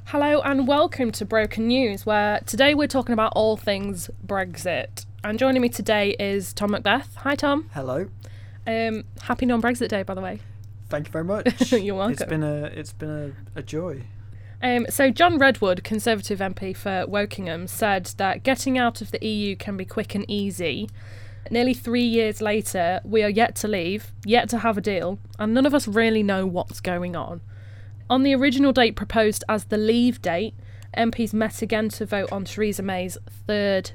Hello and welcome to Broken News, where today we're talking about all things Brexit. And joining me today is Tom Macbeth. Hi, Tom. Hello. Happy non-Brexit Day, by the way. Thank you very much. You're welcome. It's been a joy. So John Redwood, Conservative MP for Wokingham, said that getting out of the EU can be quick and easy. Nearly 3 years later, we are yet to leave, yet to have a deal, and none of us really know what's going on. On the original date proposed as the leave date, MPs met again to vote on Theresa May's third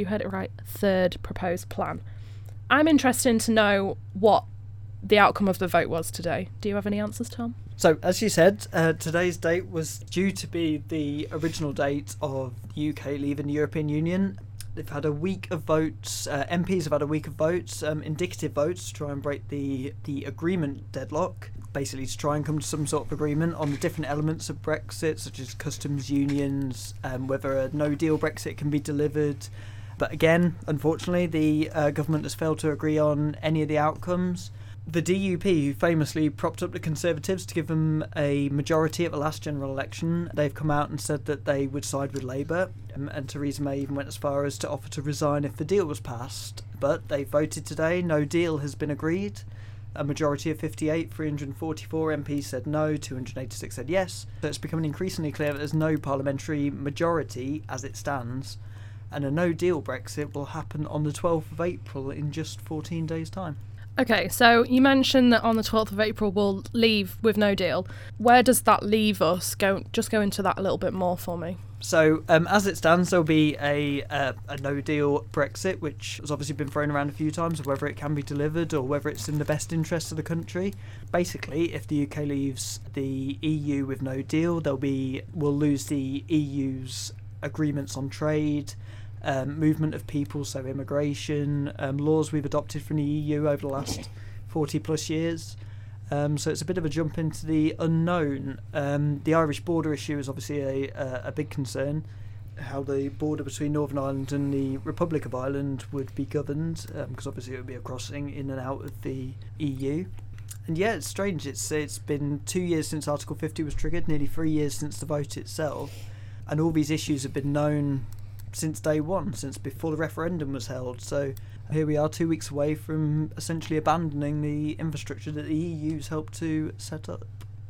proposed plan. I'm interested to know what the outcome of the vote was today. Do you have any answers, Tom? So, as you said, today's date was due to be the original date of the UK leaving the European Union. They've had a week of votes. MPs have had a week of votes, indicative votes, to try and break the agreement deadlock. Basically, to try and come to some sort of agreement on the different elements of Brexit, such as customs unions, whether a no-deal Brexit can be delivered. But again, unfortunately, the government has failed to agree on any of the outcomes. The DUP, who famously propped up the Conservatives to give them a majority at the last general election, they've come out and said that they would side with Labour, and Theresa May even went as far as to offer to resign if the deal was passed. But they voted today, no deal has been agreed. A majority of 58, 344 MPs said no, 286 said yes. So it's becoming increasingly clear that there's no parliamentary majority as it stands, and a no-deal Brexit will happen on the 12th of April in just 14 days' time. Okay, so you mentioned that on the 12th of April we'll leave with no deal. Where does that leave us? Just go into that a little bit more for me. So, as it stands, there'll be a no-deal Brexit, which has obviously been thrown around a few times, of whether it can be delivered or whether it's in the best interest of the country. Basically, if the UK leaves the EU with no deal, we'll lose the EU's agreements on trade, movement of people, so immigration, laws we've adopted from the EU over the last 40 plus years. So it's a bit of a jump into the unknown. The Irish border issue is obviously a big concern, how the border between Northern Ireland and the Republic of Ireland would be governed, because obviously it would be a crossing in and out of the EU. And yeah, it's strange. It's been 2 years since Article 50 was triggered, nearly 3 years since the vote itself, and all these issues have been known since day one, since before the referendum was held. So here we are 2 weeks away from essentially abandoning the infrastructure that the EU's helped to set up.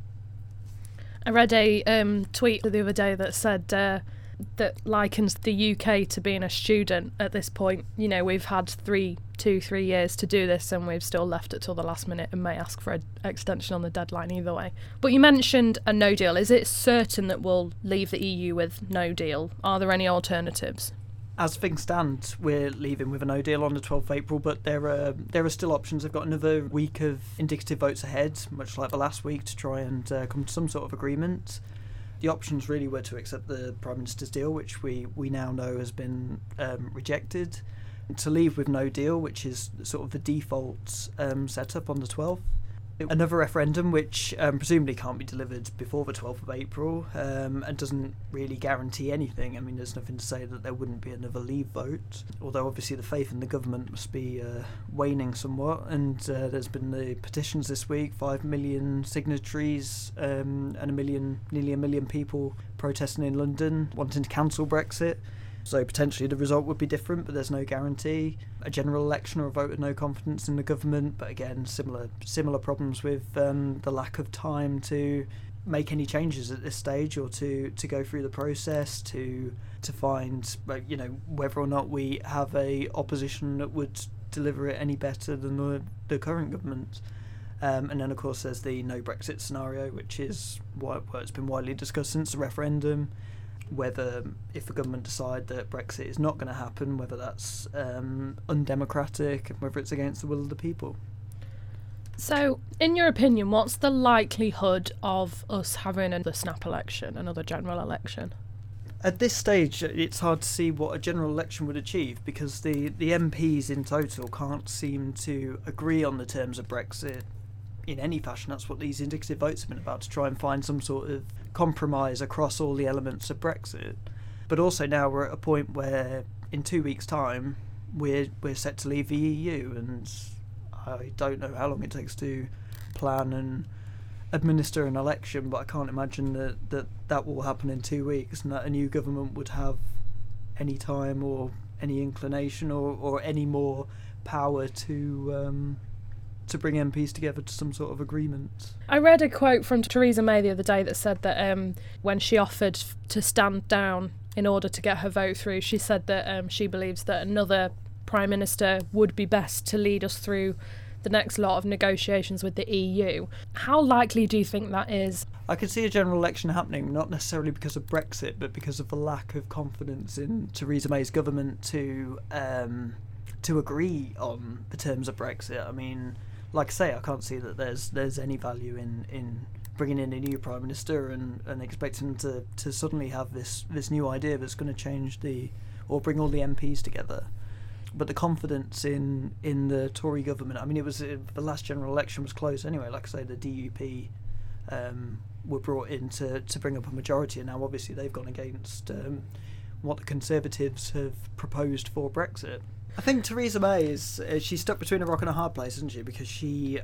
I read a tweet the other day that said that likens the UK to being a student at this point. You know, we've had 3 years to do this and we've still left it till the last minute and may ask for an extension on the deadline either way. But you mentioned a no deal. Is it certain that we'll leave the EU with no deal? Are there any alternatives? As things stand, we're leaving with a no deal on the 12th of April, but there are still options. They've got another week of indicative votes ahead, much like the last week, to try and come to some sort of agreement. The options really were to accept the Prime Minister's deal, which we now know has been rejected, to leave with no deal, which is sort of the default setup on the 12th. Another referendum, which presumably can't be delivered before the 12th of April, and doesn't really guarantee anything. I mean, there's nothing to say that there wouldn't be another leave vote, although obviously the faith in the government must be waning somewhat, and there's been the petitions this week, 5 million signatories, and nearly a million people protesting in London, wanting to cancel Brexit. So potentially the result would be different, but there's no guarantee. A general election or a vote of no confidence in the government, but again, similar problems with the lack of time to make any changes at this stage, or to go through the process, to find, you know, whether or not we have a opposition that would deliver it any better than the current government. And then, of course, there's the no Brexit scenario, which is what's been widely discussed since the referendum. Whether, if the government decide that Brexit is not going to happen, whether that's undemocratic and whether it's against the will of the people. So, in your opinion, what's the likelihood of us having another snap election, another general election? At this stage, it's hard to see what a general election would achieve, because the MPs in total can't seem to agree on the terms of Brexit in any fashion. That's what these indicative votes have been about, to try and find some sort of compromise across all the elements of Brexit. But also now we're at a point where in 2 weeks' time we're set to leave the EU, and I don't know how long it takes to plan administer an election, but I can't imagine that will happen in 2 weeks, and that a new government would have any time or any inclination or any more power to bring MPs together to some sort of agreement. I read a quote from Theresa May the other day that said that when she offered to stand down in order to get her vote through, she said that she believes that another Prime Minister would be best to lead us through the next lot of negotiations with the EU. How likely do you think that is? I could see a general election happening, not necessarily because of Brexit, but because of the lack of confidence in Theresa May's government to agree on the terms of Brexit. I mean, like I say, I can't see that there's any value in bringing in a new Prime Minister and expecting them to suddenly have this new idea that's going to change or bring all the MPs together. But the confidence in the Tory government, I mean, the last general election was close anyway. Like I say, the DUP were brought in to bring up a majority, and now obviously they've gone against what the Conservatives have proposed for Brexit. I think Theresa May she's stuck between a rock and a hard place, isn't she? Because she,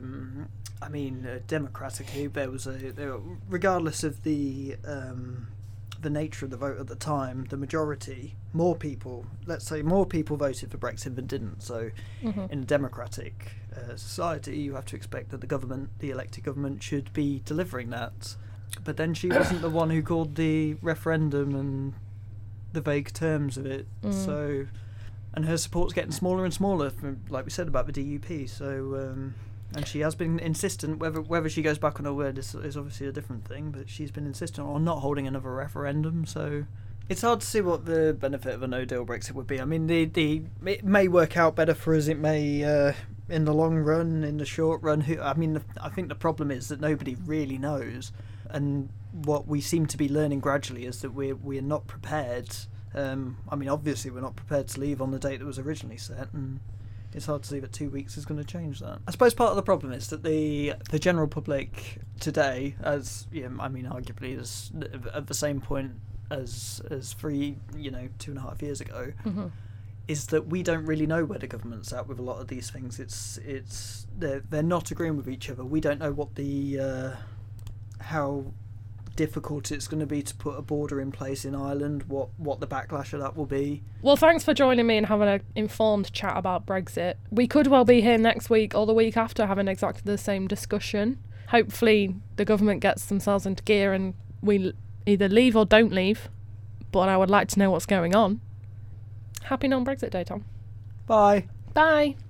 democratically, regardless of the nature of the vote at the time, the majority, more people voted for Brexit than didn't. So in a democratic society, you have to expect that the elected government should be delivering that. But then she wasn't the one who called the referendum and the vague terms of it. So, and her support's getting smaller and smaller, like we said about the DUP. So, and she has been insistent, whether she goes back on her word is obviously a different thing, but she's been insistent on not holding another referendum. So it's hard to see what the benefit of a no-deal Brexit would be. I mean, it may work out better for us. It may, in the long run, in the short run. I think the problem is that nobody really knows, and what we seem to be learning gradually is that we're not prepared. Obviously we're not prepared to leave on the date that was originally set, and it's hard to see that 2 weeks is going to change that. I suppose part of the problem is that the general public today, arguably is at the same point as 2.5 years ago, is that we don't really know where the government's at with a lot of these things. They're not agreeing with each other. We don't know what how difficult it's going to be to put a border in place in Ireland, what the backlash of that will be. Well, thanks for joining me and having an informed chat about Brexit. We could well be here next week or the week after having exactly the same discussion. Hopefully the government gets themselves into gear and we either leave or don't leave, but I would like to know what's going on. Happy non-Brexit Day, Tom. Bye. Bye.